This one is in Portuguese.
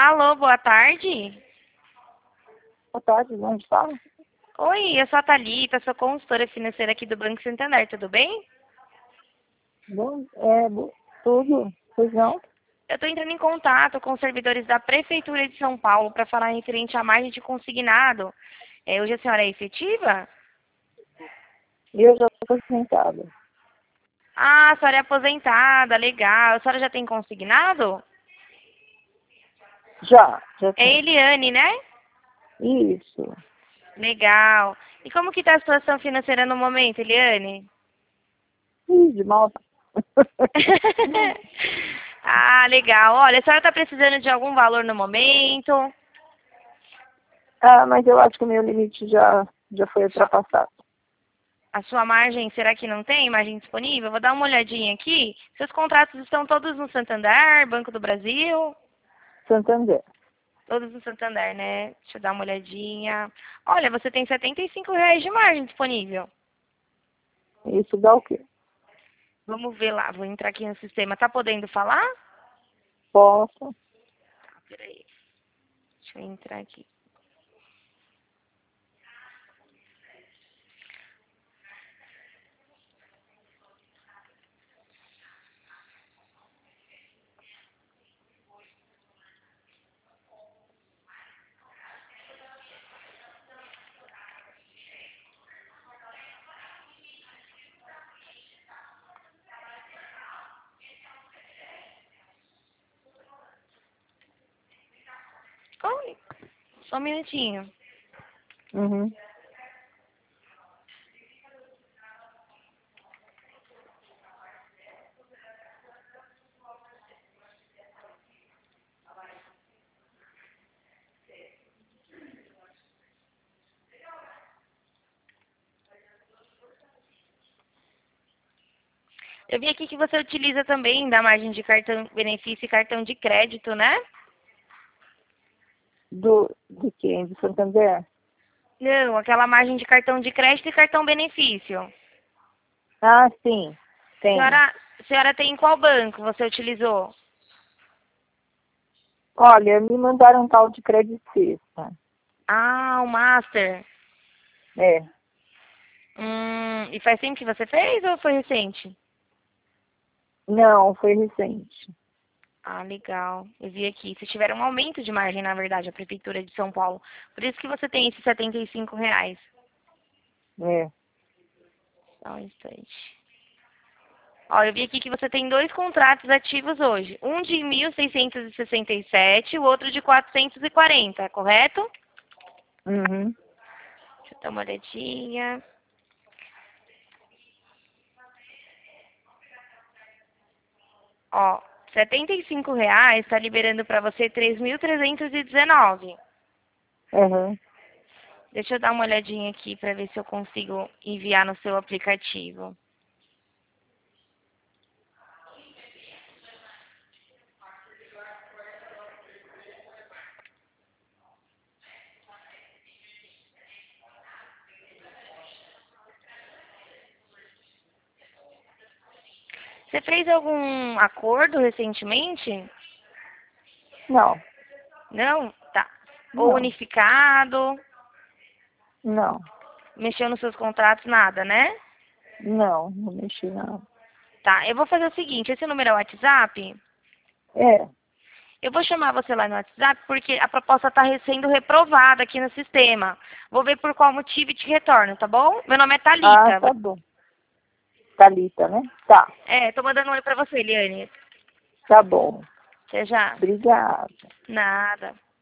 Alô, boa tarde. Boa tarde, onde fala? Oi, eu sou a Thalita, sou consultora financeira aqui do Banco Santander, tudo bem? Bom, tudo, pois não? Eu estou entrando em contato com os servidores da Prefeitura de São Paulo para falar referente à margem de consignado. Hoje a senhora é efetiva? Eu já estou sentada. Ah, a senhora é aposentada, legal. A senhora já tem consignado? Já É tem. Eliane, né? Isso. Legal. E como que está a situação financeira no momento, Eliane? De mal. Ah, legal. Olha, a senhora está precisando de algum valor no momento? Mas eu acho que o meu limite já foi ultrapassado. A sua margem, será que não tem margem disponível? Vou dar uma olhadinha aqui. Seus contratos estão todos no Santander, Banco do Brasil? Santander. Todos no Santander, né? Deixa eu dar uma olhadinha. Olha, você tem R$ 75 de margem disponível. Isso dá o quê? Vamos ver lá, vou entrar aqui no sistema. Tá podendo falar? Posso. Tá, peraí. Deixa eu entrar aqui. Oi, só um minutinho. Uhum. Eu vi aqui que você utiliza também da margem de cartão benefício e cartão de crédito, né? De quem? De Santander? Não, aquela margem de cartão de crédito e cartão benefício. Ah, sim. Tem. A senhora tem em qual banco você utilizou? Olha, me mandaram um tal de Credit Suisse. Ah, o Master. É. E faz tempo que você fez ou foi recente? Não, foi recente. Ah, legal. Eu vi aqui. Vocês tiveram um aumento de margem, na verdade, a Prefeitura de São Paulo. Por isso que você tem esses R$ 75. É. Só um instante. Ó, eu vi aqui que você tem dois contratos ativos hoje. Um de 1.667 e o outro de 440, correto? Uhum. Deixa eu dar uma olhadinha. Ó, R$ 75 está liberando para você 3.319. Uhum. Deixa eu dar uma olhadinha aqui para ver se eu consigo enviar no seu aplicativo. Você fez algum acordo recentemente? Não, Não? Tá. Ou não, unificado? não, Mexeu nos seus contratos? Nada, né? não mexi não. Tá, eu vou fazer o seguinte, esse número é o WhatsApp? É. Eu vou chamar você lá no WhatsApp porque a proposta está sendo reprovada aqui no sistema. Vou ver por qual motivo e te retorno, tá bom? Meu nome é Ah, Thalita. tá bom. Thalita, né? Tá, Tô mandando um oi pra você, Eliane. tá bom. Até já. Obrigada. Nada.